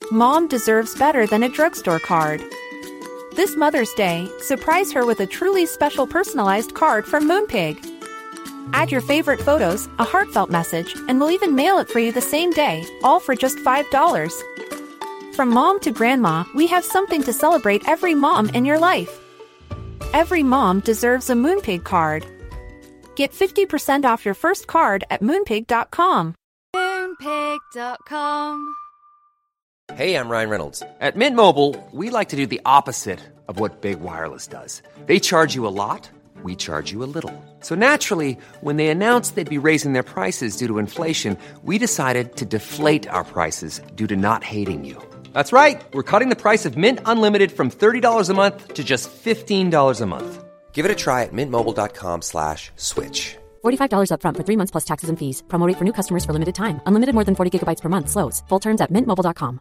Mom deserves better than a drugstore card. This Mother's Day, surprise her with a truly special personalized card from Moonpig. Add your favorite photos, a heartfelt message, and we'll even mail it for you the same day, all for just $5. From mom to grandma, we have something to celebrate every mom in your life. Every mom deserves a Moonpig card. Get 50% off your first card at moonpig.com. Moonpig.com. Hey, I'm Ryan Reynolds. At Mint Mobile, we like to do the opposite of what Big Wireless does. They charge you a lot, we charge you a little. So naturally, when they announced they'd be raising their prices due to inflation, we decided to deflate our prices due to not hating you. That's right. We're cutting the price of Mint Unlimited from $30 a month to just $15 a month. Give it a try at mintmobile.com/switch. $45 up front for 3 months plus taxes and fees. Promo rate for new customers for limited time. Unlimited more than 40 gigabytes per month. Slows full terms at mintmobile.com.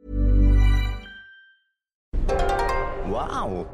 Wow.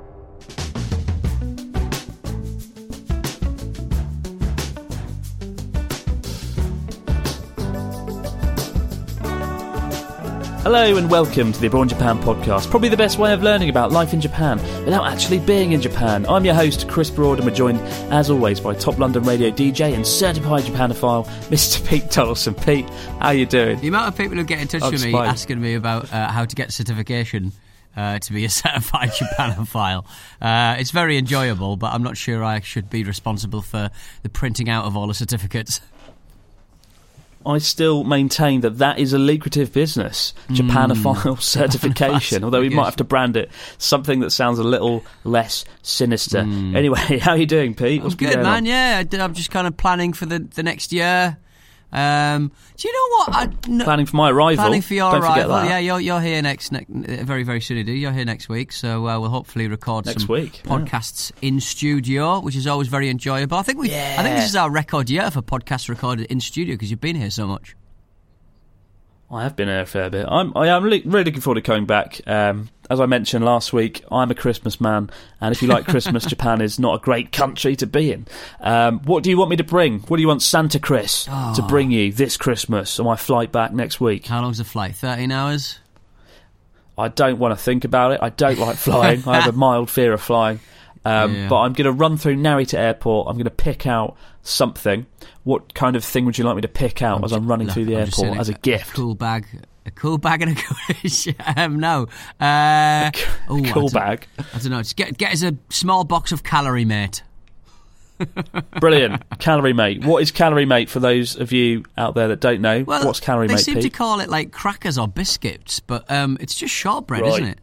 Hello and welcome to the Abroad in Japan podcast, probably the best way of learning about life in Japan without actually being in Japan. I'm your host, Chris Broad, and we're joined, as always, by top London radio DJ and certified Japanophile, Mr. Pete Donaldson. Pete, how you doing? The amount of people who get in touch with me asking me about how to get certification to be a certified Japanophile. It's very enjoyable, but I'm not sure I should be responsible for the printing out of all the certificates. I still maintain that is a lucrative business, Japanophile certification, although we might have to brand it something that sounds a little less sinister. Anyway, how are you doing, Pete? I'm good, man. Yeah, I'm just kind of planning for the next year. Do you know what? Planning for my arrival. Planning for your Don't arrival. Forget that. Yeah, you're here next very, very soon indeed. You're here next week, so we'll hopefully record some podcasts in studio, which is always very enjoyable. I think this is our record year for podcasts recorded in studio because you've been here so much. I have been here a fair bit. I am really looking forward to coming back. As I mentioned last week, I'm a Christmas man, and if you like Christmas, Japan is not a great country to be in. What do you want me to bring? What do you want Santa Chris to bring you this Christmas on my flight back next week? How long's the flight? 13 hours? I don't want to think about it. I don't like flying. I have a mild fear of flying. But I'm going to run through Narita Airport. I'm going to pick out something. What kind of thing would you like me to pick out as I'm running through the airport as a gift? A cool bag and a no. Cool bag. I don't know. Just get us a small box of Calorie Mate. Brilliant. Calorie Mate. What is Calorie Mate for those of you out there that don't know? Well, what's Calorie Mate, They seem Pete? to call it like crackers or biscuits, but it's just shortbread, Right. isn't it?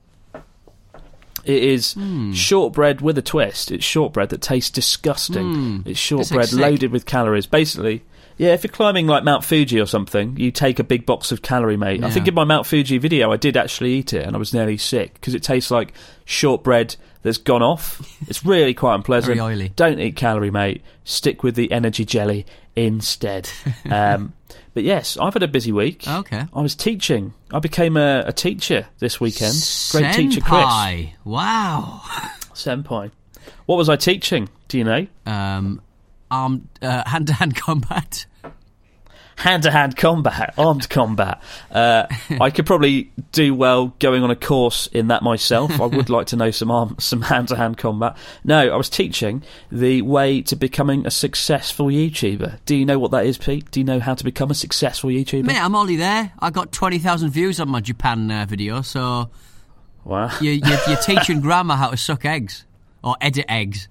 It is shortbread with a twist. It's shortbread that tastes disgusting. It's shortbread loaded with calories. Basically, yeah, if you're climbing like Mount Fuji or something, you take a big box of Calorie Mate. Yeah. I think in my Mount Fuji video I did actually eat it and I was nearly sick because it tastes like shortbread that's gone off. It's really quite unpleasant. Very oily. Don't eat Calorie Mate. Stick with the energy jelly instead. But yes, I've had a busy week. Okay. I was teaching. I became a teacher this weekend. Great teacher, Chris. Wow. Senpai. What was I teaching? Do you know? Hand-to-hand combat. Hand-to-hand combat, armed combat. I could probably do well going on a course in that myself. I would like to know some hand-to-hand combat. No, I was teaching the way to becoming a successful YouTuber. Do you know what that is, Pete? Do you know how to become a successful YouTuber? Mate, I'm already there. I got 20,000 views on my Japan video, so wow. You're teaching grandma how to suck eggs or edit eggs.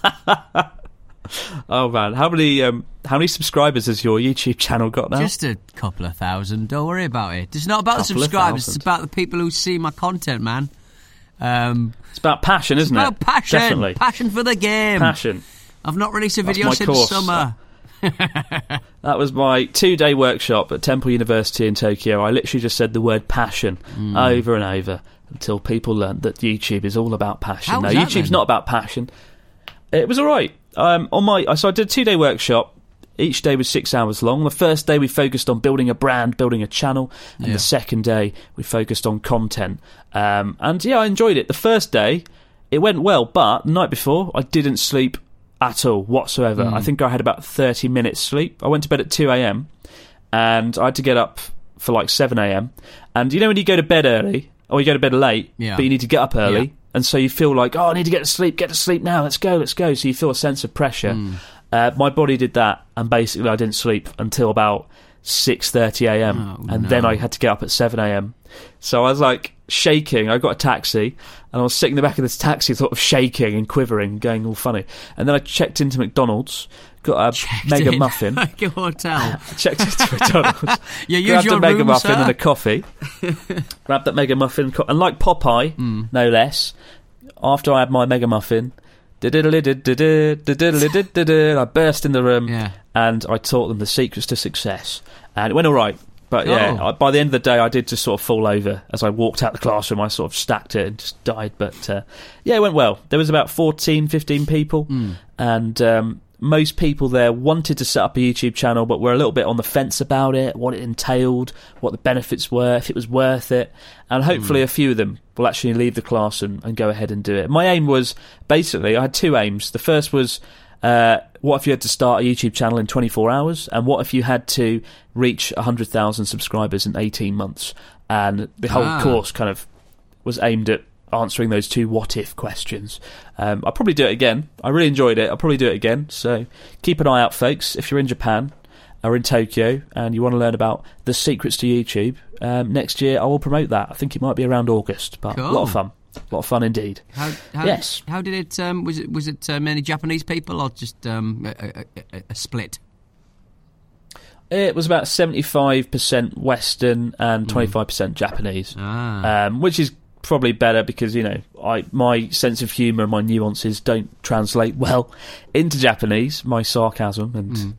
Oh man, how many subscribers has your YouTube channel got now? Just a couple of thousand. Don't worry about it. It's not about the subscribers. It's about the people who see my content, man. It's about passion, isn't it? It's about passion. Definitely. Passion for the game. Passion. I've not released a video since summer. That was my 2-day workshop at Temple University in Tokyo. I literally just said the word passion over and over until people learned that YouTube is all about passion. How No, was that, YouTube's then? not about passion. It was all right. So I did a 2-day workshop. Each day was 6 hours long. The first day we focused on building a brand, building a channel, and the second day we focused on content. And yeah, I enjoyed it. The first day it went well, but the night before I didn't sleep at all whatsoever. I think I had about 30 minutes sleep. I went to bed at 2 a.m. and I had to get up for like 7 a.m. And you know when you go to bed early, or you go to bed late, but you need to get up early, and so you feel like, I need to get to sleep now, let's go. So you feel a sense of pressure. My body did that, and basically I didn't sleep until about 6:30 a.m. Then I had to get up at 7 a.m. So I was like shaking. I got a taxi, and I was sitting in the back of this taxi sort of shaking and quivering, going all funny. And then I checked into McDonald's, got a mega muffin. Like a hotel. Checked into McDonald's. Use grabbed your a mega room, muffin sir. and a coffee. Grabbed that mega muffin, and like Popeye, no less, after I had my mega muffin, I burst in the room, and I taught them the secrets to success. And it went all right. But by the end of the day, I did just sort of fall over as I walked out the classroom. I sort of stacked it and just died. But it went well. There was about 14, 15 people, and most people there wanted to set up a YouTube channel, but were a little bit on the fence about it, what it entailed, what the benefits were, if it was worth it. And hopefully a few of them will actually leave the class and go ahead and do it. My aim was, basically, I had two aims. The first was, what if you had to start a YouTube channel in 24 hours? And what if you had to reach 100,000 subscribers in 18 months? And the whole course kind of was aimed at answering those two what-if questions. I'll probably do it again. I really enjoyed it. I'll probably do it again. So keep an eye out, folks. If you're in Japan or in Tokyo and you want to learn about the secrets to YouTube, next year I will promote that. I think it might be around August, but cool. A lot of fun. A lot of fun indeed. Yes. How did it? Was it many Japanese people or just a split? It was about 75% Western and 25% Japanese, which is probably better because my sense of humour and my nuances don't translate well into Japanese. My sarcasm and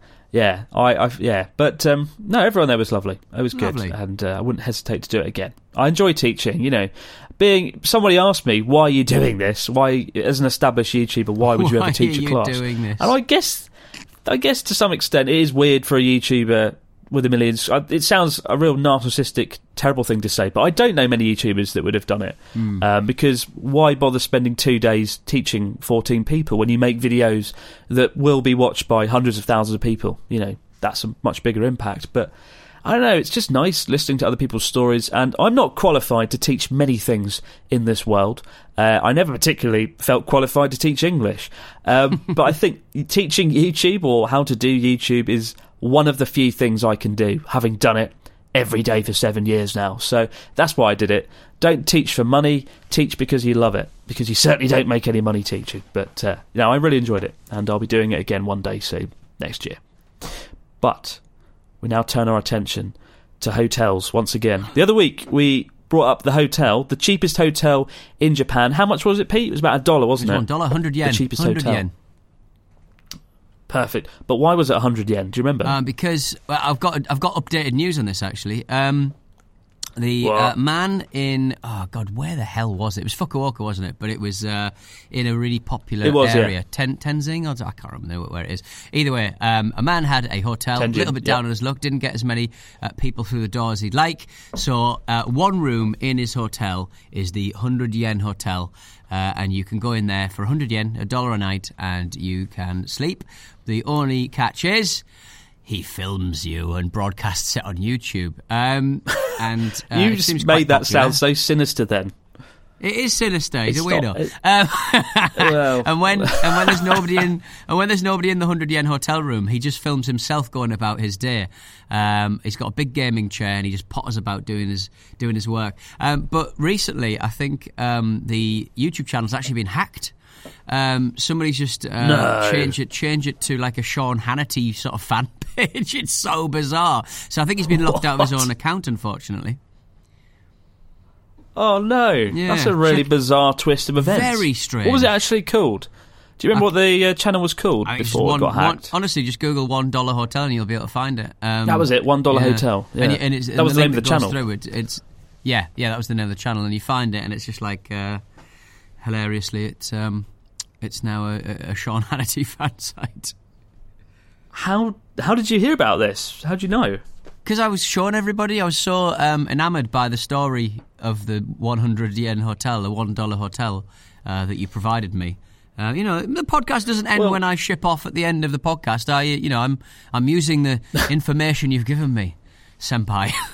but no, everyone there was lovely. It was good, and I wouldn't hesitate to do it again. I enjoy teaching. Somebody asked me, why are you doing this? Why, as an established YouTuber, why would you ever teach a class? Doing this? And I guess to some extent it is weird for a YouTuber with a million. It sounds a real narcissistic, terrible thing to say, but I don't know many YouTubers that would have done it. Because why bother spending 2 days teaching 14 people when you make videos that will be watched by hundreds of thousands of people? That's a much bigger impact. But I don't know, it's just nice listening to other people's stories, and I'm not qualified to teach many things in this world. I never particularly felt qualified to teach English. But I think teaching YouTube or how to do YouTube is one of the few things I can do, having done it every day for 7 years now. So that's why I did it. Don't teach for money, teach because you love it, because you certainly don't make any money teaching. But I really enjoyed it, and I'll be doing it again one day soon, next year. But we now turn our attention to hotels once again. The other week, we brought up the hotel, the cheapest hotel in Japan. How much was it, Pete? It was about $1, wasn't it? $1, 100 yen. The cheapest 100 hotel. yen. Perfect. But why was it 100 yen? Do you remember? Because I've got updated news on this, actually. The man in... Oh, God, where the hell was it? It was Fukuoka, wasn't it? But it was in a really popular area. Yeah. Tenzing? I can't remember where it is. Either way, a man had a hotel, a little bit down on his luck, didn't get as many people through the door as he'd like. So one room in his hotel is the 100 yen hotel. And you can go in there for 100 yen, $1 a night, and you can sleep. The only catch is... he films you and broadcasts it on YouTube. And you just made that sound so sinister then. It is sinister. He's a weirdo. And when there's nobody in the 100 yen hotel room, he just films himself going about his day. He's got a big gaming chair and he just potters about doing his work. But recently, I think the YouTube channel's actually been hacked. Somebody's just change it to like a Sean Hannity sort of fan page. It's so bizarre. So I think he's been locked out of his own account, unfortunately. Oh no, that's a really bizarre twist of events. Very strange. What was it actually called? Do you remember what the channel was called before it got hacked? Honestly, just Google $1 hotel and you'll be able to find it. That was it, $1 hotel. Yeah. And that was the name of the channel. That was the name of the channel, and you find it, and it's just like hilariously, it's now a Sean Hannity fan site. How did you hear about this? How did you know? Because I was showing everybody. I was so enamoured by the story of the 100 yen hotel, the $1 hotel that you provided me. The podcast doesn't end when I ship off at the end of the podcast. I'm using the information you've given me, senpai.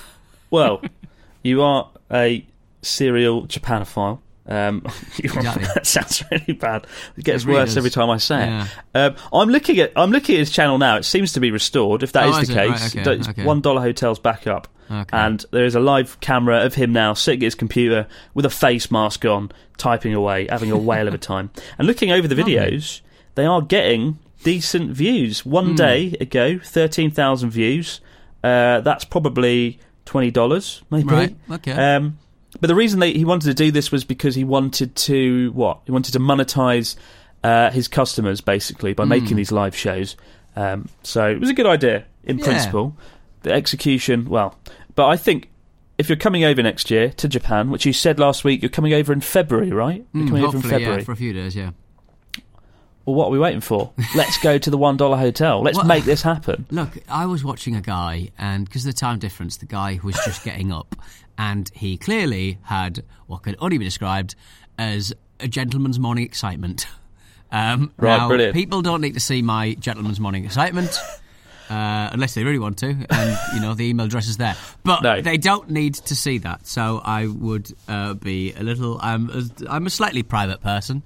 Well, you are a serial Japanophile. Exactly. That sounds really bad. It gets really worse does. every time I say Yeah. it. I'm looking at his channel now. It seems to be restored. If that is the case, Right, okay, okay. $1 Hotel's back up, Okay. and there is a live camera of him now sitting at his computer with a face mask on, typing away, having a whale of a time. And looking over the videos, they are getting decent views. One day ago, 13,000 views. That's probably $20, maybe. Right, okay. But the reason he wanted to do this was because he wanted to monetize his customers, basically, by making these live shows. So it was a good idea in principle. The execution, well, but I think if you're coming over next year to Japan, which you said last week, you're coming over in February, right? You're coming over in February. Yeah, for a few days, yeah. Well, what are we waiting for? Let's go to the $1 Hotel. Let's make this happen. Look, I was watching a guy, and because of the time difference, the guy was just getting up, and he clearly had what could only be described as a gentleman's morning excitement. Right, now, brilliant. People don't need to see my gentleman's morning excitement. Unless they really want to, and the email address is there. But No. they don't need to see that. So I would be a little. I'm a slightly private person.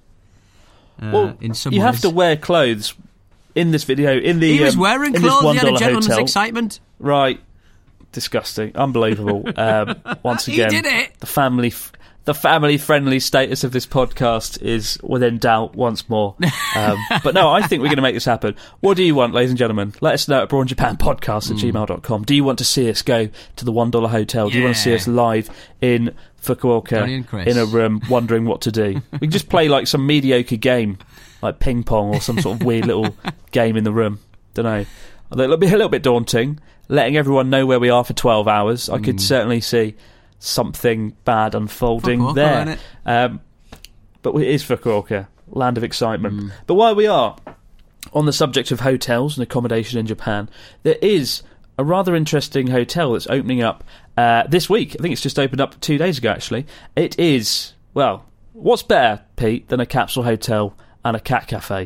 Well, in some you ways. have to wear clothes in this video. He was wearing in this clothes. He had a $1 gentleman's Hotel. excitement. Right, disgusting, unbelievable. Once He again, did it. The family-friendly status of this podcast is within doubt once more. But no, I think we're going to make this happen. What do you want, ladies and gentlemen? Let us know at brawnjapanpodcast@gmail.com. Do you want to see us go to the $1 Hotel? Do you want to see us live in Johnny Fukuoka and Chris. in a room wondering what to do? We can just play like some mediocre game, like ping pong or some sort of weird little game in the room. Don't know. It'll be a little bit daunting, letting everyone know where we are for 12 hours. I could certainly see something bad unfolding Fukuoka, there. innit? But it is Fukuoka, land of excitement. But while we are on the subject of hotels and accommodation in Japan, there is a rather interesting hotel that's opening up this week. I think it's just opened up 2 days ago, actually. It is, well, what's better, Pete, than a capsule hotel and a cat cafe?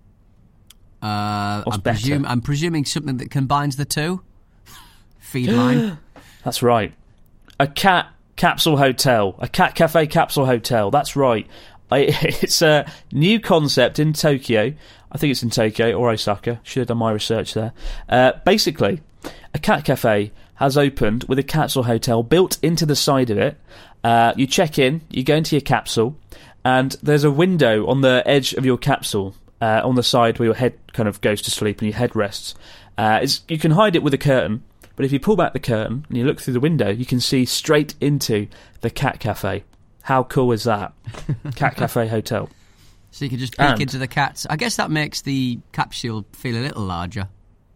I'm better? presuming something that combines the two. Feedline. That's right. A cat capsule hotel. A cat cafe capsule hotel. That's right. It's a new concept in Tokyo. I think it's in Tokyo or Osaka. Should have done my research there. Basically, a cat cafe has opened with a capsule hotel built into the side of it. You check in, you go into your capsule, and there's a window on the edge of your capsule on the side where your head kind of goes to sleep and your head rests. You can hide it with a curtain. But if you pull back the curtain and you look through the window, you can see straight into the cat cafe. How cool is that? Cat cafe hotel. So you can just peek into the cats. I guess that makes the capsule feel a little larger.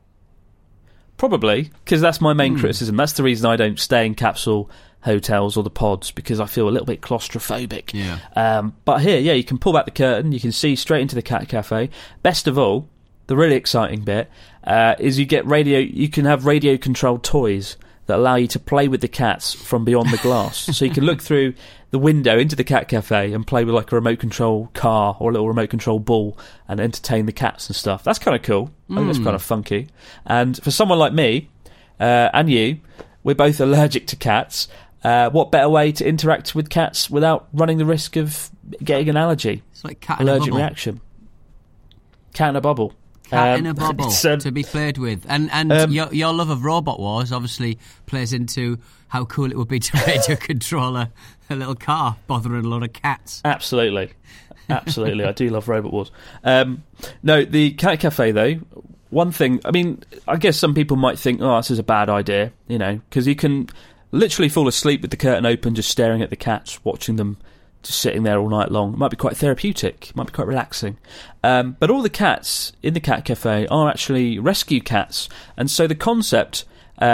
Probably, because that's my main criticism. That's the reason I don't stay in capsule hotels or the pods, because I feel a little bit claustrophobic. Yeah. But here, yeah, you can pull back the curtain, you can see straight into the cat cafe. Best of all, the really exciting bit is you can have radio controlled toys that allow you to play with the cats from beyond the glass. So you can look through the window into the cat cafe and play with like a remote control car or a little remote control ball and entertain the cats and stuff. That's kind of cool. I think that's kind of funky. And for someone like me and you, we're both allergic to cats. What better way to interact with cats without running the risk of getting an allergy? It's like cat in a allergic bubble. reaction. Cat in a bubble. Cat in a bubble to be played with. And your love of Robot Wars obviously plays into how cool it would be to radio control a little car bothering a lot of cats. Absolutely. I do love Robot Wars. No, the cat cafe, though, one thing, I mean, I guess some people might think, oh, this is a bad idea, because you can literally fall asleep with the curtain open, just staring at the cats, watching them just sitting there all night long. It might be quite therapeutic. It might be quite relaxing. But all the cats in the cat cafe are actually rescue cats. And so the concept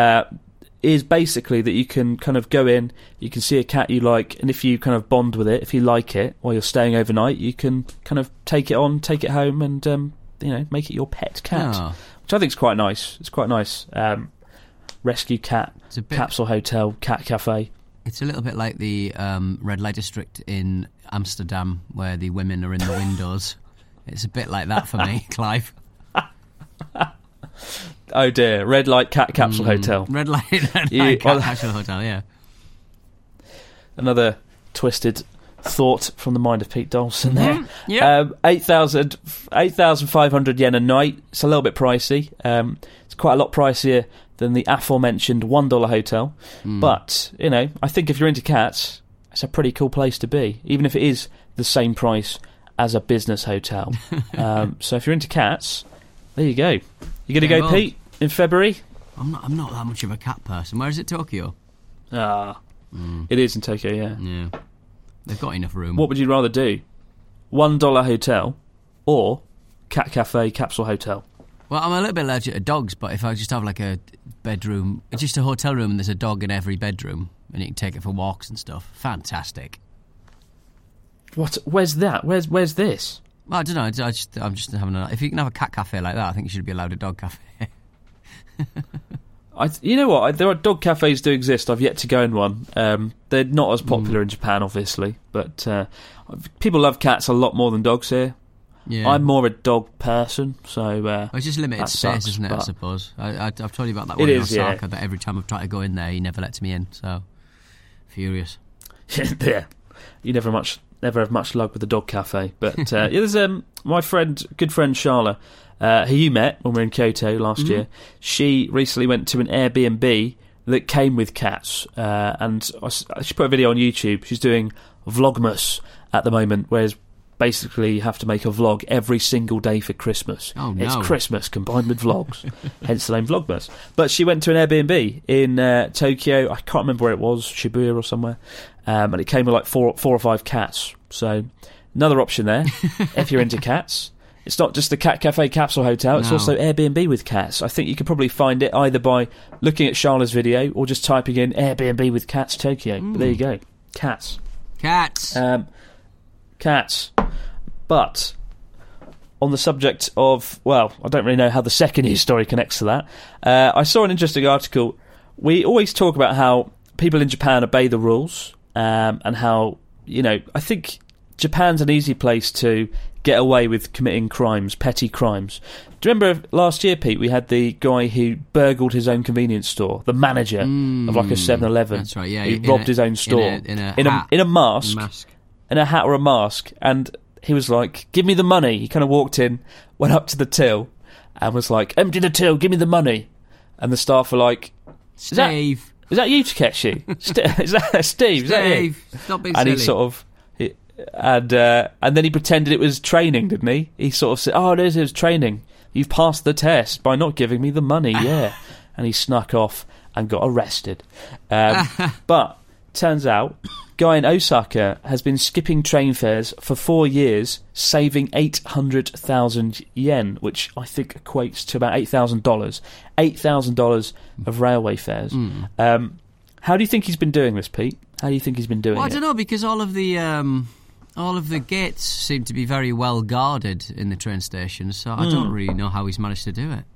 is basically that you can kind of go in, you can see a cat you like, and if you kind of bond with it, if you like it, while you're staying overnight, you can kind of take it on, take it home, and make it your pet cat, which I think is quite nice. It's quite nice. Rescue cat, capsule hotel, cat cafe. It's a little bit like the red light district in Amsterdam, where the women are in the windows. It's a bit like that for me, Clive. Oh dear, Red Light Cat Capsule Hotel. Red Light Cat Capsule Hotel, yeah. Another twisted thought from the mind of Pete Dawson there. Yeah. 8,500 yen a night. It's a little bit pricey. It's quite a lot pricier than the aforementioned $1 hotel. But, I think if you're into cats, it's a pretty cool place to be, even if it is the same price as a business hotel. So if you're into cats, there you go. You going to go, Pete, in February? I'm not that much of a cat person. Where is it, Tokyo? It is in Tokyo, yeah. Yeah. They've got enough room. What would you rather do? $1 hotel or Cat Cafe Capsule Hotel? Well, I'm a little bit allergic to dogs, but if I just have like a bedroom, just a hotel room, and there's a dog in every bedroom, and you can take it for walks and stuff, fantastic. What? Where's that? Where's this? Well, I don't know. I'm just having a. If you can have a cat cafe like that, I think you should be allowed a dog cafe. You know what? There are dog cafes do exist. I've yet to go in one. They're not as popular in Japan, obviously, but people love cats a lot more than dogs here. Yeah. I'm more a dog person, so... it's just limited space, isn't it, I suppose? I've told you about that one in Osaka, that every time I've tried to go in there, he never lets me in, so... Furious. Yeah. You never have much luck with the dog cafe. But there's my good friend Charla, who you met when we were in Kyoto last year. She recently went to an Airbnb that came with cats, and she put a video on YouTube. She's doing Vlogmas at the moment, whereas basically you have to make a vlog every single day for Christmas. Oh, no. It's Christmas combined with vlogs, hence the name Vlogmas. But she went to an Airbnb in Tokyo. I can't remember where it was, Shibuya or somewhere, and it came with like four or five cats. So another option there if you're into cats. It's not just the Cat Cafe Capsule Hotel, it's also Airbnb with cats. I think you could probably find it either by looking at Charla's video or just typing in Airbnb with cats Tokyo. But there you go. Cats. Cats. But on the subject of, well, I don't really know how the second news story connects to that. I saw an interesting article. We always talk about how people in Japan obey the rules, and how, I think Japan's an easy place to get away with committing crimes, petty crimes. Do you remember last year, Pete, we had the guy who burgled his own convenience store, the manager of like a 7-Eleven. That's right, yeah. He robbed his own store. In a mask. In a hat or a mask. And he was like, give me the money. He kind of walked in, went up to the till, and was like, empty the till, give me the money. And the staff were like, Steve. Is that you, Takeshi? Is that Steve? Is that you? Stop being silly. And he sort of... And then he pretended it was training, didn't he? He sort of said, it was training. You've passed the test by not giving me the money, yeah. And he snuck off and got arrested. But turns out, guy in Osaka has been skipping train fares for 4 years, saving 800,000 yen, which I think equates to about $8,000. $8,000 of railway fares. How do you think he's been doing this, Pete? How do you think he's been doing it? I don't know, because all of the gates seem to be very well guarded in the train station, so I don't really know how he's managed to do it.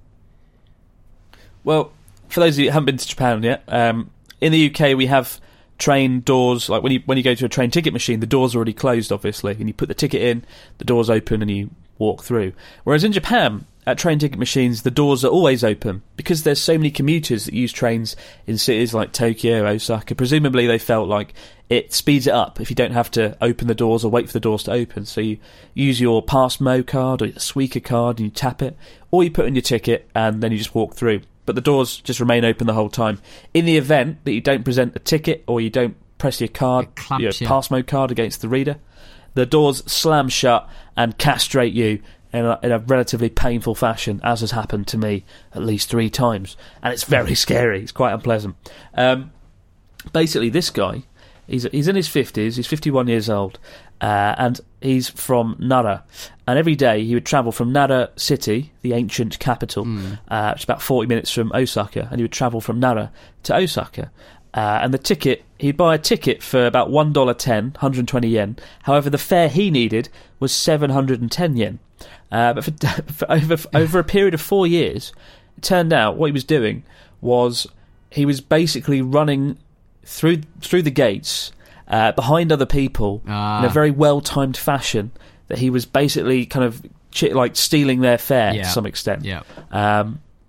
Well, for those of you who haven't been to Japan yet, in the UK we have train doors, like when you go to a train ticket machine, the doors are already closed, obviously, and you put the ticket in, the doors open and you walk through. Whereas in Japan, at train ticket machines, the doors are always open because there's so many commuters that use trains in cities like Tokyo, Osaka. Presumably they felt like it speeds it up if you don't have to open the doors or wait for the doors to open. So you use your PassMo card or your Suica card and you tap it, or you put in your ticket and then you just walk through. But the doors just remain open the whole time. In the event that you don't present a ticket or you don't press your PassMo card against the reader, the doors slam shut and castrate you in a relatively painful fashion, as has happened to me at least 3 times. And it's very scary. It's quite unpleasant. Basically, this guy, he's in his 50s. He's 51 years old. And he's from Nara. And every day he would travel from Nara City, the ancient capital, which is about 40 minutes from Osaka. And he would travel from Nara to Osaka. And the ticket, he'd buy a ticket for about $1.10, 120 yen. However, the fare he needed was 710 yen. But for over a period of 4 years, it turned out what he was doing was he was basically running through the gates behind other people in a very well-timed fashion, that he was basically kind of like stealing their fare to some extent. Yeah.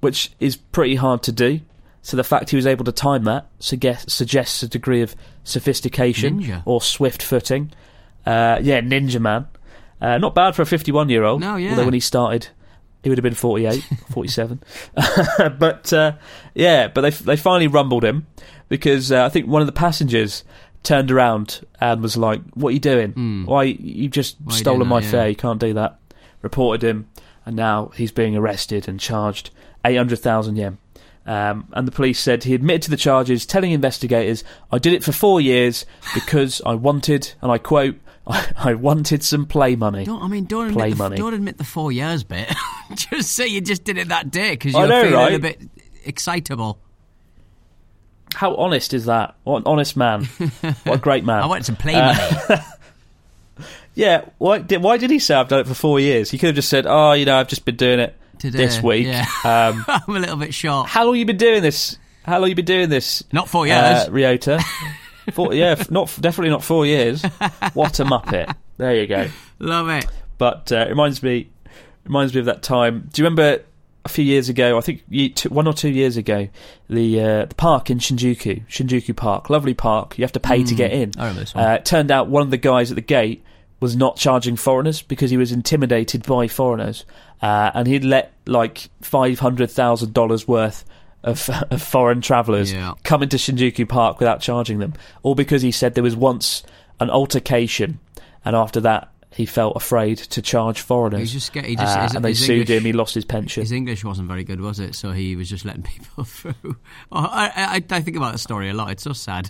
which is pretty hard to do. So the fact he was able to time that suggests a degree of sophistication or swift footing. Ninja man. Not bad for a 51-year-old. No, yeah. Although when he started, he would have been 48, 47. But they finally rumbled him because I think one of the passengers turned around and was like, "What are you doing? Why you just stolen my fare? You can't do that." Reported him, and now he's being arrested and charged 800,000 yen. And the police said he admitted to the charges, telling investigators, "I did it for 4 years because I wanted," and I quote, I wanted some play money. Don't admit the 4 years bit. Just say you just did it that day because you're feeling a bit excitable. How honest is that? What an honest man. What a great man. I wanted some play money. Yeah, why did he say I've done it for 4 years? He could have just said, I've just been doing it today, this week. Yeah. I'm a little bit short. How long have you been doing this? Not 4 years. Ryota. Definitely not 4 years. What a muppet. There you go. Love it. But it reminds me of that time. Do you remember a few years ago, I think 1 or 2 years ago, the park in Shinjuku Park, lovely park, you have to pay to get in. I remember this one. It turned out one of the guys at the gate was not charging foreigners because he was intimidated by foreigners, and he'd let like $500,000 worth of foreign travellers come into Shinjuku Park without charging them, all because he said there was once an altercation, and after that he felt afraid to charge foreigners. And they sued him. He lost his pension. His English wasn't very good, was it? So he was just letting people through. I think about the story a lot. It's so sad.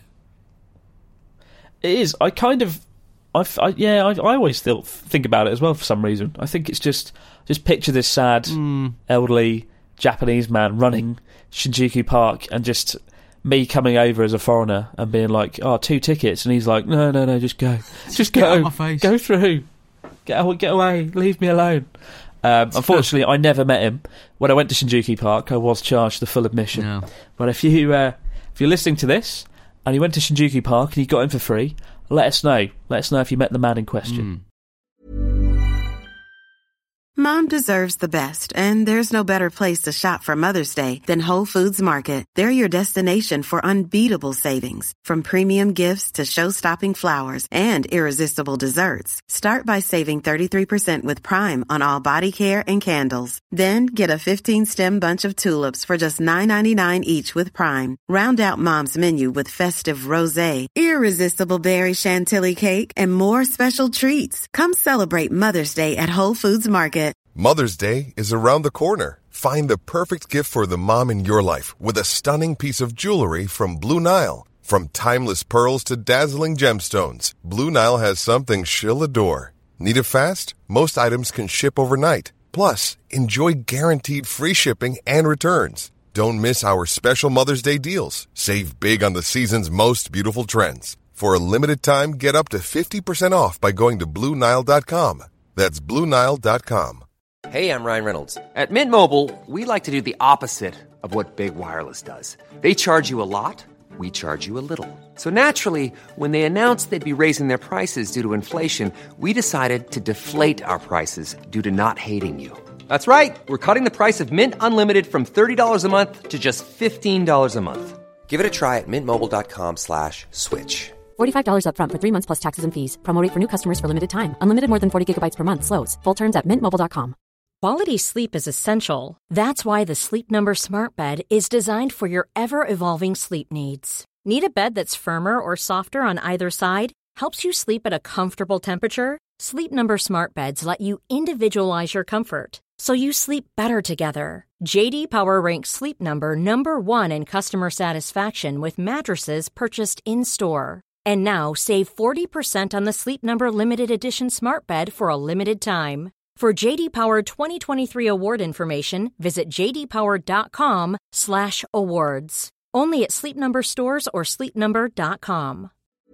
It is. I always still think about it as well for some reason. I think it's just picture this sad, elderly Japanese man running Shinjuku Park and just me coming over as a foreigner and being like, 2 tickets, and he's like, no, just go. Just go. Out of my face. Go through. Get away. Leave me alone. Unfortunately, I never met him. When I went to Shinjuku Park, I was charged the full admission. No. But if you're listening to this and you went to Shinjuku Park and you got in for free, let us know. Let us know if you met the man in question. Mom deserves the best, and there's no better place to shop for Mother's Day than Whole Foods Market. They're your destination for unbeatable savings, from premium gifts to show-stopping flowers and irresistible desserts. Start by saving 33% with Prime on all body care and candles. Then get a 15-stem bunch of tulips for just $9.99 each with Prime. Round out Mom's menu with festive rosé, irresistible berry chantilly cake, and more special treats. Come celebrate Mother's Day at Whole Foods Market. Mother's Day is around the corner. Find the perfect gift for the mom in your life with a stunning piece of jewelry from Blue Nile. From timeless pearls to dazzling gemstones, Blue Nile has something she'll adore. Need it fast? Most items can ship overnight. Plus, enjoy guaranteed free shipping and returns. Don't miss our special Mother's Day deals. Save big on the season's most beautiful trends. For a limited time, get up to 50% off by going to BlueNile.com. That's BlueNile.com. Hey, I'm Ryan Reynolds. At Mint Mobile, we like to do the opposite of what Big Wireless does. They charge you a lot, we charge you a little. So naturally, when they announced they'd be raising their prices due to inflation, we decided to deflate our prices due to not hating you. That's right. We're cutting the price of Mint Unlimited from $30 a month to just $15 a month. Give it a try at mintmobile.com/switch. $45 up front for 3 months plus taxes and fees. Promo rate for new customers for limited time. Unlimited more than 40 gigabytes per month. Slows full terms at mintmobile.com. Quality sleep is essential. That's why the Sleep Number Smart Bed is designed for your ever-evolving sleep needs. Need a bed that's firmer or softer on either side? Helps you sleep at a comfortable temperature? Sleep Number Smart Beds let you individualize your comfort, so you sleep better together. J.D. Power ranks Sleep Number number 1 in customer satisfaction with mattresses purchased in-store. And now save 40% on the Sleep Number Limited Edition Smart Bed for a limited time. For J.D. Power 2023 award information, visit jdpower.com/awards. Only at Sleep Number stores or sleepnumber.com.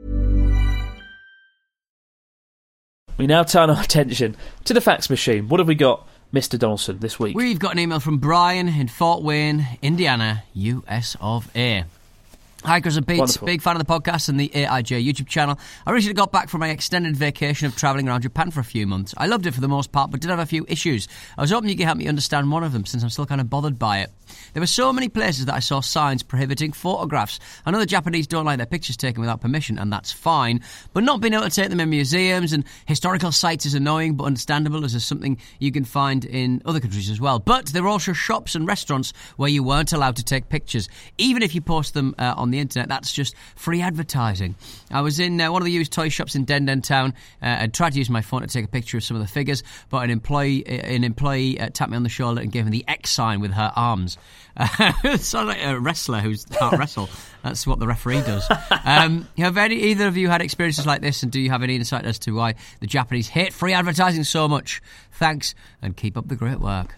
We now turn our attention to the fax machine. What have we got, Mr. Donaldson, this week? We've got an email from Brian in Fort Wayne, Indiana, US of A. Hi, Chris and Pete. Wonderful. Big fan of the podcast and the AIJ YouTube channel. I recently got back from my extended vacation of travelling around Japan for a few months. I loved it for the most part, but did have a few issues. I was hoping you could help me understand one of them, since I'm still kind of bothered by it. There were so many places that I saw signs prohibiting photographs. I know the Japanese don't like their pictures taken without permission, and that's fine, but not being able to take them in museums and historical sites is annoying but understandable, as is something you can find in other countries as well. But there were also shops and restaurants where you weren't allowed to take pictures. Even if you post them on the internet, that's just free advertising. I was in one of the used toy shops in Den Town and tried to use my phone to take a picture of some of the figures, but an employee tapped me on the shoulder and gave me the X sign with her arms. It sounds like a wrestler who can't wrestle. That's what the referee does. Have either of you had experiences like this, and do you have any insight as to why the Japanese hate free advertising so much? Thanks, and keep up the great work.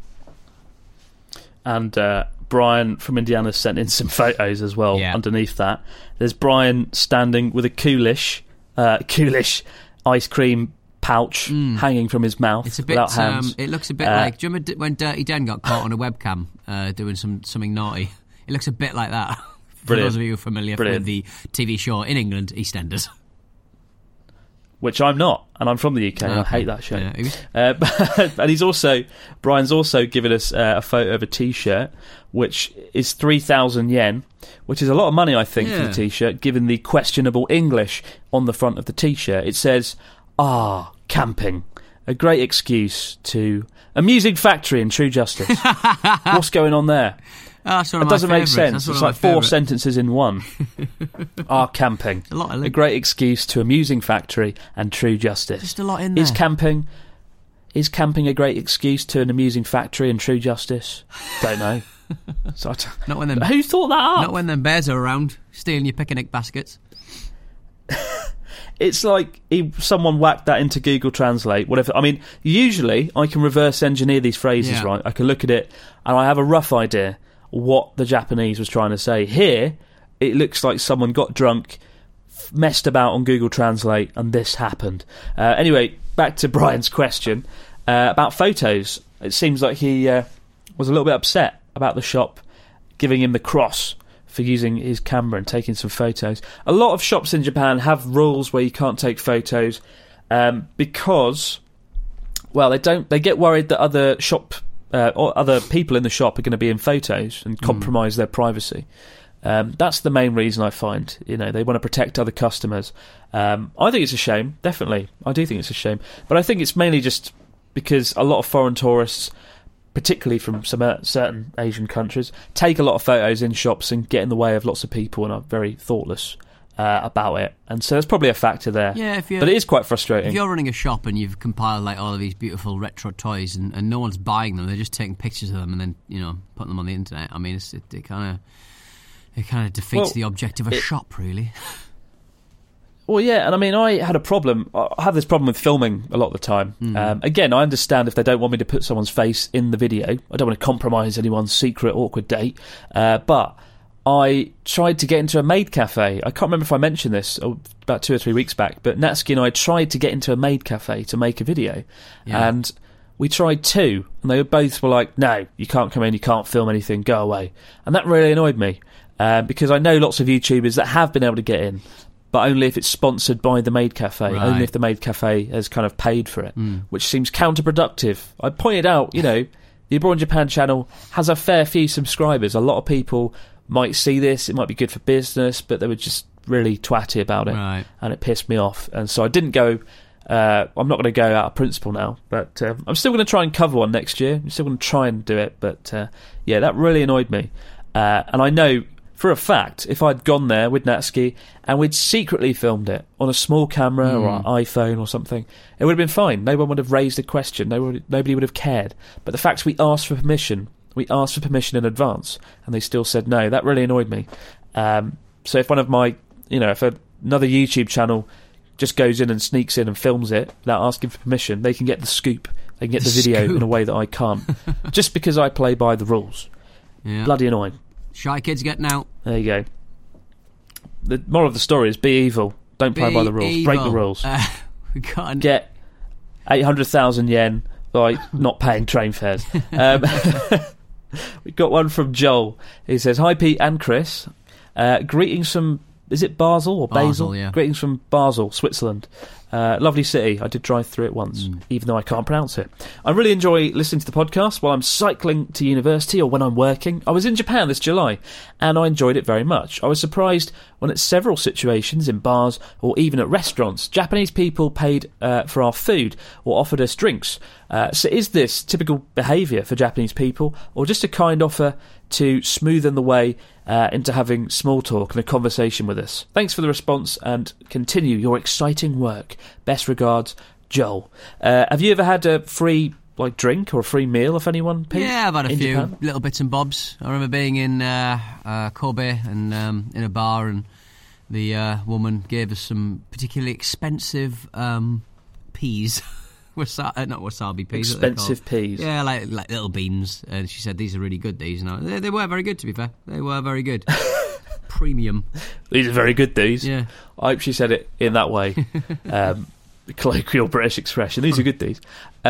And Brian from Indiana sent in some photos as well. Underneath that. There's Brian standing with a Coolish ice cream pouch hanging from his mouth. It's a bit, without hands. It looks a bit like, do you remember when Dirty Den got caught on a webcam doing something naughty? It looks a bit like that. For those of you who are familiar with the TV show in England, EastEnders. Which I'm not, and I'm from the UK, and I hate that show. Yeah. And Brian's also given us a photo of a T-shirt, which is 3,000 yen, which is a lot of money, I think, for the T-shirt, given the questionable English on the front of the T-shirt. It says, camping, a great excuse to amusing factory in true justice. What's going on there? It doesn't make sense. It's like 4 sentences in one. Camping. A great excuse to amusing factory and true justice. Just a lot in there. Is camping a great excuse to an amusing factory and true justice? Don't know. Not when them, who thought that up? Not when them bears are around stealing your picnic baskets. It's like someone whacked that into Google Translate, whatever. I mean, usually I can reverse engineer these phrases, right? I can look at it and I have a rough idea what the Japanese was trying to say. Here, it looks like someone got drunk, messed about on Google Translate, and this happened. Anyway, back to Brian's question about photos. It seems like he was a little bit upset about the shop giving him the cross for using his camera and taking some photos. A lot of shops in Japan have rules where you can't take photos because, well, they get worried that other other people in the shop are going to be in photos and compromise their privacy. That's the main reason, I find. They want to protect other customers. I think it's a shame, definitely. I do think it's a shame. But I think it's mainly just because a lot of foreign tourists, particularly from some certain Asian countries, take a lot of photos in shops and get in the way of lots of people and are very thoughtless about it. And so there's probably a factor there. Yeah, but it is quite frustrating. If you're running a shop and you've compiled like all of these beautiful retro toys and no one's buying them, they're just taking pictures of them and then putting them on the internet. I mean, it kind of defeats the object of a shop, really. Well, yeah, and I mean, I have this problem with filming a lot of the time. Again, I understand if they don't want me to put someone's face in the video. I don't want to compromise anyone's secret, awkward date. But I tried to get into a maid cafe. I can't remember if I mentioned this about 2 or 3 weeks back, but Natsuki and I tried to get into a maid cafe to make a video. Yeah. And we tried 2, and they both were like, no, you can't come in, you can't film anything, go away. And that really annoyed me, because I know lots of YouTubers that have been able to get in, but only if it's sponsored by the maid cafe, only if the maid cafe has kind of paid for it, which seems counterproductive. I pointed out, the Abroad in Japan channel has a fair few subscribers. A lot of people might see this, it might be good for business, but they were just really twatty about it, and it pissed me off. And so I didn't go. I'm not going to go out of principle now, but I'm still going to try and cover one next year. I'm still going to try and do it, but that really annoyed me. And I know for a fact, if I'd gone there with Natsuki and we'd secretly filmed it on a small camera or an iPhone or something, it would have been fine. No one would have raised a question. Nobody would have cared. But the fact we asked for permission in advance, and they still said no. That really annoyed me. So if one of my, if another YouTube channel just goes in and sneaks in and films it without asking for permission, they can get the scoop. They can get the video in a way that I can't, just because I play by the rules. Yeah. Bloody annoying. Shy kids getting out. There you go. The moral of the story is be evil. Don't play by the rules. Evil. Break the rules. Get 800,000 yen by not paying train fares. We got one from Joel. He says, "Hi Pete and Chris. Greetings from, is it Basel or Basel? Yeah. Greetings from Basel, Switzerland. Lovely city. I did drive through it once, even though I can't pronounce it. I really enjoy listening to the podcast while I'm cycling to university or when I'm working. I was in Japan this July, and I enjoyed it very much. I was surprised when at several situations in bars or even at restaurants, Japanese people paid for our food or offered us drinks. So is this typical behaviour for Japanese people, or just a kind offer to smoothen the way into having small talk and a conversation with us? Thanks for the response and continue your exciting work. Best regards, Joel. Have you ever had a free drink or a free meal off anyone, Pete? Yeah, I've had a few Japan? little bits and bobs. I remember being in Kobe and in a bar, and the woman gave us some particularly expensive peas. Not wasabi peas. Expensive peas. Yeah, like little beans. And she said, these are really good, these. And they were very good, to be fair. They were very good. Premium. These are very good, these. Yeah. I hope she said it in that way. Colloquial British expression. These are good, these.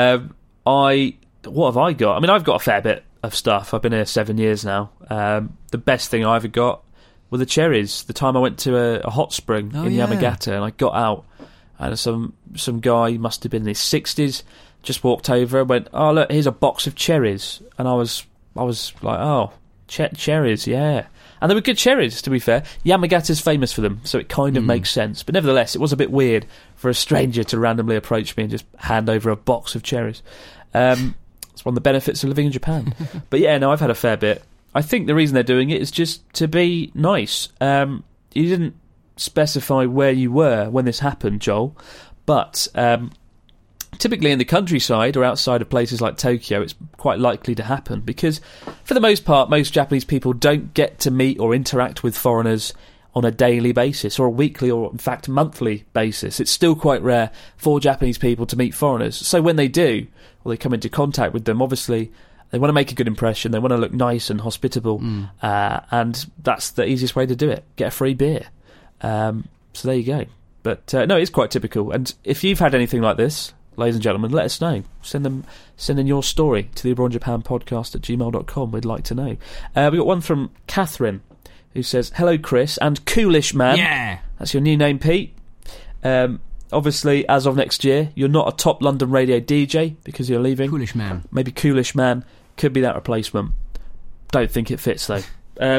What have I got? I mean, I've got a fair bit of stuff. I've been here 7 years now. The best thing I ever got were the cherries. The time I went to a hot spring in Yamagata, and I got out, and some guy, must have been in his 60s, just walked over and went, "Oh, look, here's a box of cherries." And I was like, "Oh, cherries, yeah." And they were good cherries, to be fair. Yamagata's famous for them, so it kind of makes sense. But nevertheless, it was a bit weird for a stranger to randomly approach me and just hand over a box of cherries. It's one of the benefits of living in Japan. But yeah, no, I've had a fair bit. I think the reason they're doing it is just to be nice. You didn't specify where you were when this happened, Joel, but typically in the countryside or outside of places like Tokyo, it's quite likely to happen because, for the most part, most Japanese people don't get to meet or interact with foreigners on a daily basis or a weekly or, in fact, monthly basis. It's still quite rare for Japanese people to meet foreigners. So when they do, or they come into contact with them, obviously they want to make a good impression, they want to look nice and hospitable, and that's the easiest way to do it. Get a free beer. So there you go. But no, it's quite typical. And if you've had anything like this, ladies and gentlemen, let us know. Send in your story to the Abroad Japan podcast at gmail.com. We'd like to know. We got one from Catherine, who says, "Hello, Chris and Coolish Man." Yeah. That's your new name, Pete. Obviously, as of next year, you're not a top London radio DJ because you're leaving. Coolish Man. Maybe Coolish Man could be that replacement. Don't think it fits, though.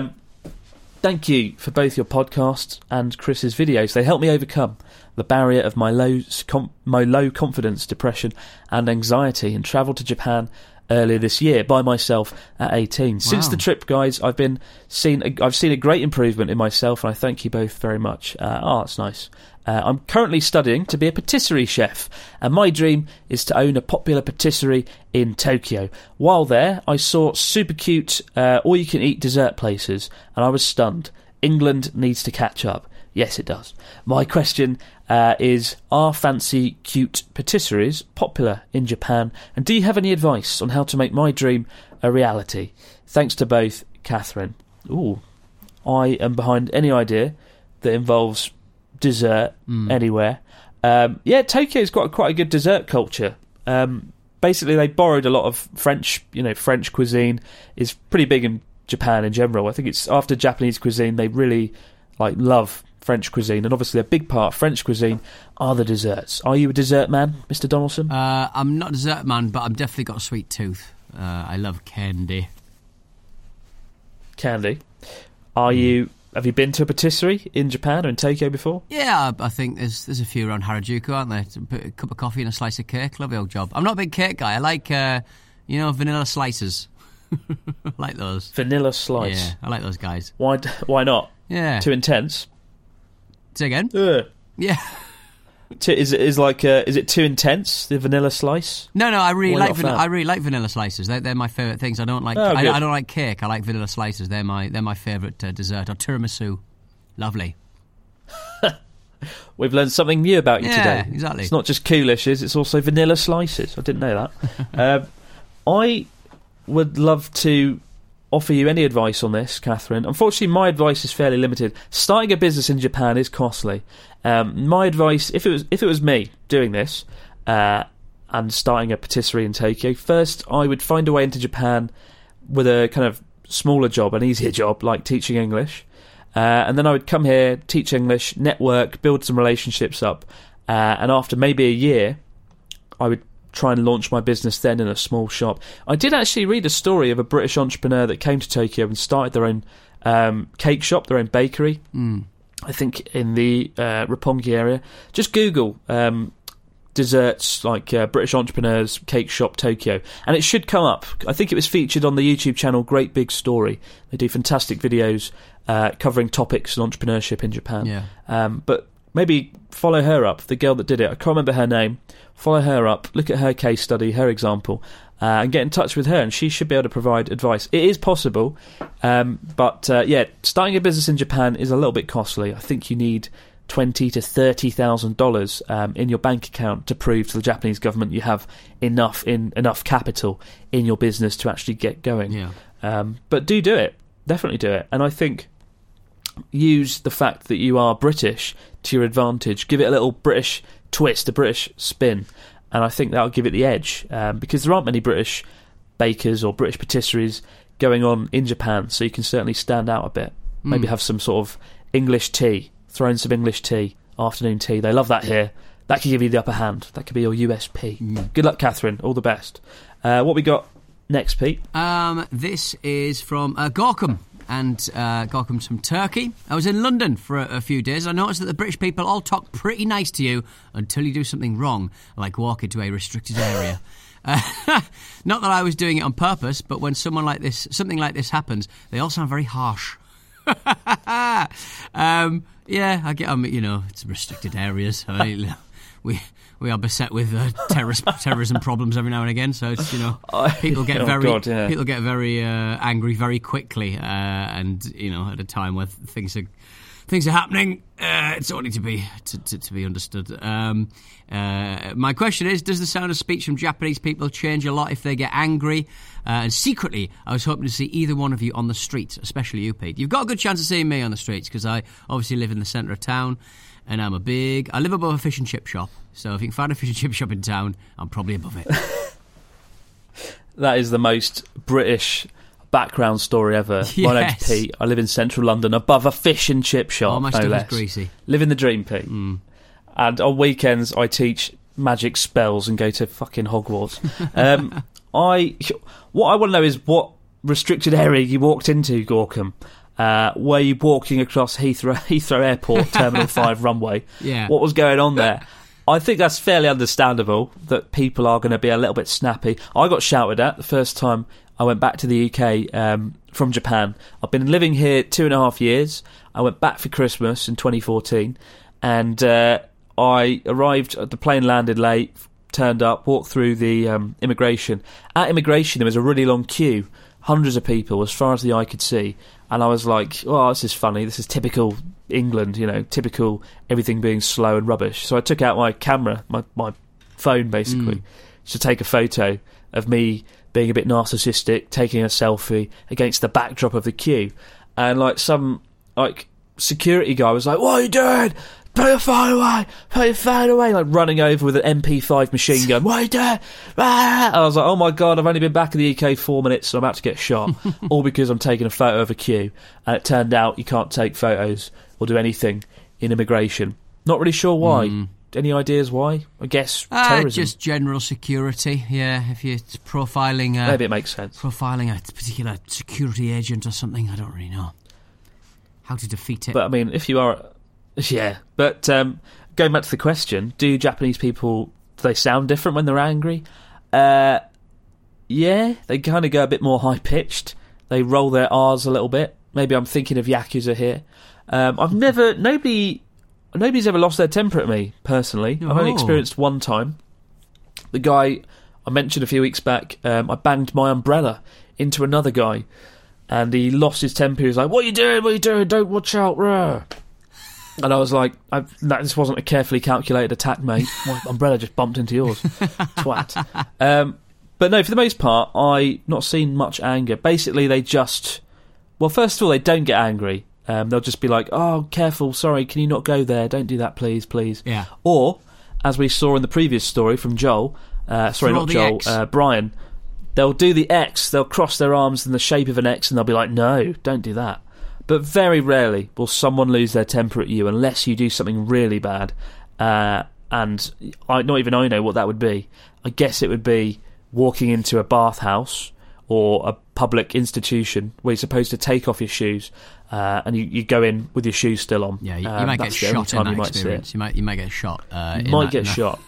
Thank you for both your podcasts and Chris's videos. They help me overcome the barrier of my low confidence, depression and anxiety, and travelled to Japan earlier this year by myself at 18. Wow. Since the trip, guys, I've seen a great improvement in myself, and I thank you both very much. That's nice. I'm currently studying to be a patisserie chef, and my dream is to own a popular patisserie in Tokyo. While there, I saw super cute all-you-can-eat dessert places, and I was stunned. England needs to catch up. Yes, it does. My question is, are fancy, cute patisseries popular in Japan? And do you have any advice on how to make my dream a reality? Thanks to both, Catherine. Ooh, I am behind any idea that involves dessert anywhere. Tokyo's got quite a good dessert culture. Basically, they borrowed a lot of French. French cuisine is pretty big in Japan in general. I think it's after Japanese cuisine, they really love French cuisine, and obviously a big part of French cuisine are the desserts. Are you a dessert man, Mr. Donaldson? I'm not a dessert man, but I've definitely got a sweet tooth. I love candy. Candy. Have you been to a patisserie in Japan or in Tokyo before? Yeah, I think there's a few around Harajuku, aren't there? Put a cup of coffee and a slice of cake. Lovely old job. I'm not a big cake guy. I like vanilla slices. I like those. Vanilla slice. Yeah, I like those guys. Why not? Yeah. Too intense? Say again? Yeah. Is it too intense, the vanilla slice? No, I really like vanilla slices. They're my favourite things. I don't like I don't like cake. I like vanilla slices. They're my favourite dessert. Or tiramisu. Lovely. We've learned something new about you today. Exactly. It's not just coolishes, it's also vanilla slices. I didn't know that. I would love to offer you any advice on this, Catherine. Unfortunately, my advice is fairly limited. Starting a business in Japan is costly. My advice, if it was me doing this and starting a patisserie in Tokyo, first I would find a way into Japan with a kind of smaller job, an easier job, like teaching English. And then I would come here, teach English, network, build some relationships up. And after maybe a year, I would try and launch my business then in a small shop. I did actually read a story of a British entrepreneur that came to Tokyo and started their own cake shop, their own bakery. I think in the Roppongi area. Just Google desserts like British entrepreneurs cake shop Tokyo, and it should come up. I think it was featured on the YouTube channel Great Big Story. They do fantastic videos covering topics and entrepreneurship in Japan. But maybe follow her up, the girl that did it. I can't remember her name. Follow her up, look at her case study, her example, and get in touch with her, and she should be able to provide advice. It is possible, but starting a business in Japan is a little bit costly. I think you need $20,000 to $30,000 in your bank account to prove to the Japanese government you have enough capital in your business to actually get going. But do it. Definitely do it. And I think use the fact that you are British to your advantage. Give it a little British twist, a British spin, and I think that'll give it the edge, because there aren't many British bakers or British patisseries going on in Japan, so you can certainly stand out a bit. Maybe have some sort of English tea, throw in some English tea, afternoon tea. They love that here. That could give you the upper hand. That could be your USP. Good luck, Catherine. All the best. What we got next, Pete? This is from Gorkum. And Gorkum's from Turkey. I was in London for a few days. I noticed that the British people all talk pretty nice to you until you do something wrong, like walk into a restricted area. Not that I was doing it on purpose, but when something like this happens, they all sound very harsh. I get on. It's restricted areas. We are beset with terrorism problems every now and again. So it's, people get very angry very quickly, and at a time where things are happening, it's only to be understood. My question is: does the sound of speech from Japanese people change a lot if they get angry? And secretly, I was hoping to see either one of you on the streets, especially you, Pete. You've got a good chance of seeing me on the streets because I obviously live in the centre of town. And I live above a fish and chip shop. So if you can find a fish and chip shop in town, I'm probably above it. That is the most British background story ever. Yes. My name's Pete. I live in central London above a fish and chip shop. Oh, my stuff is greasy. Living the dream, Pete. And on weekends, I teach magic spells and go to fucking Hogwarts. What I want to know is what restricted area you walked into, Gorkum. Were you walking across Heathrow Airport, Terminal 5 runway? Yeah. What was going on there? I think that's fairly understandable that people are going to be a little bit snappy. I got shouted at the first time I went back to the UK from Japan. I've been living here 2.5 years. I went back for Christmas in 2014, and I arrived, the plane landed late, turned up, walked through the immigration. At immigration, there was a really long queue, hundreds of people as far as the eye could see. And I was like, oh, this is funny. This is typical England, typical everything being slow and rubbish. So I took out my camera, my phone, basically, to take a photo of me being a bit narcissistic, taking a selfie against the backdrop of the queue. And, some security guy was like, what are you doing? Put your phone away, running over with an MP5 machine gun. What are you doing? I was like, oh my God, I've only been back in the UK 4 minutes, so I'm about to get shot. All because I'm taking a photo of a queue. And it turned out you can't take photos or do anything in immigration. Not really sure why. Any ideas why? I guess terrorism. Just general security, yeah. If you're profiling... maybe it makes sense. Profiling a particular security agent or something, I don't really know how to defeat it. But, I mean, if you are... Yeah, but going back to the question, do Japanese people, do they sound different when they're angry? Yeah, they kind of go a bit more high-pitched. They roll their R's a little bit. Maybe I'm thinking of Yakuza here. Nobody's ever lost their temper at me, personally. I've only experienced one time. The guy I mentioned a few weeks back, I banged my umbrella into another guy, and he lost his temper. He was like, what are you doing? Don't watch out, rah. And I was like, this wasn't a carefully calculated attack, mate. My umbrella just bumped into yours. Twat. But no, for the most part, I've not seen much anger. Basically, they just... Well, first of all, they don't get angry. They'll just be like, oh, careful, sorry, can you not go there? Don't do that, please. Yeah. Or, as we saw in the previous story from Joel... Brian... They'll do the X, they'll cross their arms in the shape of an X, and they'll be like, no, don't do that. But very rarely will someone lose their temper at you unless you do something really bad. And not even I know what that would be. I guess it would be walking into a bathhouse or a public institution where you're supposed to take off your shoes, and you go in with your shoes still on. Yeah, you might get shot in that experience. You might get shot. You might get shot.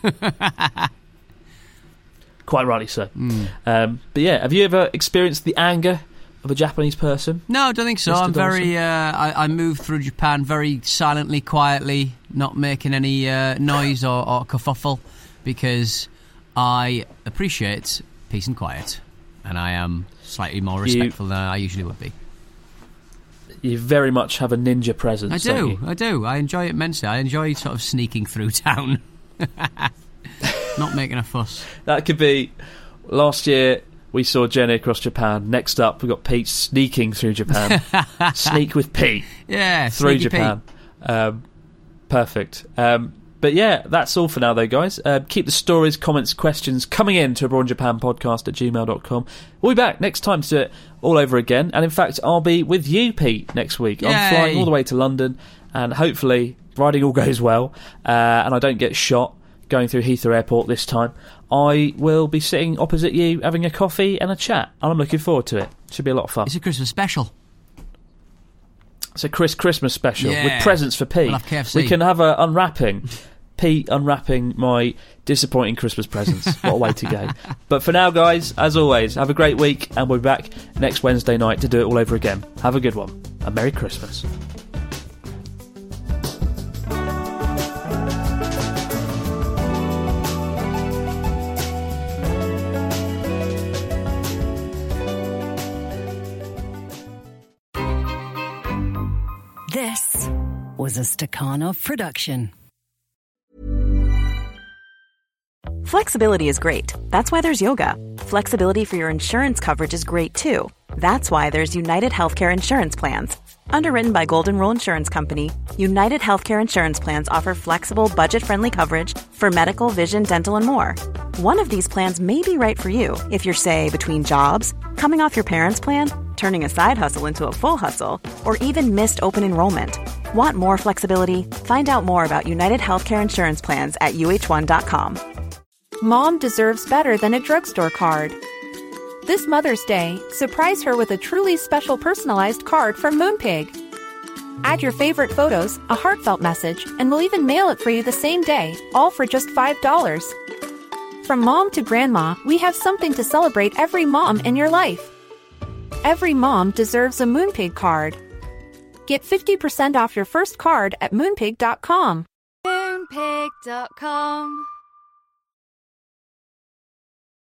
Quite rightly so. But yeah, have you ever experienced the anger of a Japanese person? No, I don't think so. I'm very. I moved through Japan very silently, quietly, not making any noise or kerfuffle, because I appreciate peace and quiet, and I am slightly more respectful than I usually would be. You very much have a ninja presence. I do. I enjoy it immensely. I enjoy sort of sneaking through town, not making a fuss. That could be. Last year we saw Jenny across Japan. Next up, we got Pete sneaking through Japan. Sneak with Pete. Yeah, through Japan. Perfect. But yeah, that's all for now, though, guys. Keep the stories, comments, questions coming in to abroadinjapanpodcast@gmail.com. We'll be back next time to do it all over again. And in fact, I'll be with you, Pete, next week. Yay. I'm flying all the way to London, and hopefully riding all goes well, and I don't get shot going through Heathrow Airport this time. I will be sitting opposite you, having a coffee and a chat, and I'm looking forward to it. Should be a lot of fun. It's a Christmas special. It's a Christmas special with presents for Pete. We'll have KFC. We can have a unwrapping. Pete unwrapping my disappointing Christmas presents. What a way to go. But for now, guys, as always, have a great week, and we'll be back next Wednesday night to do it all over again. Have a good one, and Merry Christmas. This was a Stakhanov production. Flexibility is great. That's why there's yoga. Flexibility for your insurance coverage is great too. That's why there's United Healthcare Insurance Plans. Underwritten by Golden Rule Insurance Company, United Healthcare Insurance Plans offer flexible, budget-friendly coverage for medical, vision, dental, and more. One of these plans may be right for you if you're, say, between jobs, coming off your parents' plan, turning a side hustle into a full hustle, or even missed open enrollment. Want more flexibility? Find out more about United Healthcare Insurance Plans at uh1.com. Mom deserves better than a drugstore card. This Mother's Day, surprise her with a truly special personalized card from Moonpig. Add your favorite photos, a heartfelt message, and we'll even mail it for you the same day, all for just $5. From mom to grandma, we have something to celebrate every mom in your life. Every mom deserves a Moonpig card. Get 50% off your first card at Moonpig.com. Moonpig.com